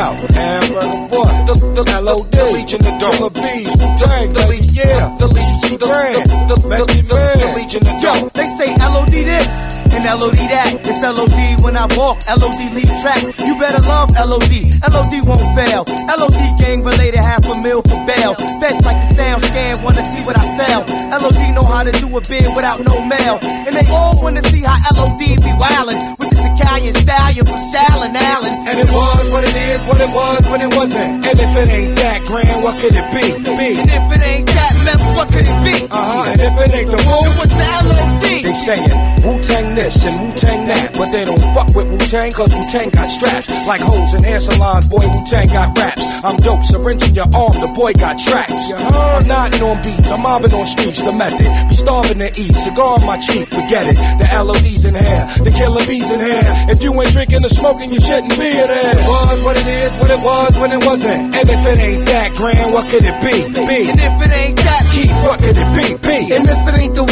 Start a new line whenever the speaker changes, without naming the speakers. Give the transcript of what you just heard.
out. Hamburger boy, the L.O.D. The Legion of Dope. The Bees, Wu-Tang, the Legion, yeah. The Legion, the Legion of Dope.
They say L.O.D. this and L.O.D. that. It's L.O.D. when I walk, L.O.D. leave tracks. You better love L.O.D. L.O.D. won't fail. L.O.D. gang related, $500,000 for bail. Feds like the sound scan, wanna see what I sell. L.O.D. know how to do a bid without no mail. And they all wanna see how L.O.D. be wildin' with this Italian stallion from Shallon Allen.
And it was what it is, what it was when it wasn't. And if it ain't that grand, what could it be?
And if it ain't that meth, what could it be?
And if it ain't the Wu,
what's the L.O.D.?
They saying Wu-Tang this and Wu-Tang that, but they don't fuck with Wu-Tang cause Wu-Tang got straps. Like hoes in hair salons, boy, Wu-Tang got raps. I'm dope, syringe in your arm, the boy got tracks. I'm nodding on beats, I'm mobbing on streets, the method. Be starving to eat, cigar on my cheek, forget it. The L.O.D.'s in here, the killer bees in here. If you ain't drinking or smoking, you shouldn't be in there. It was what it is, what it was when it wasn't. And if it ain't that grand, what could it be?
And if it ain't that,
Keith, what could it be?
And if it ain't the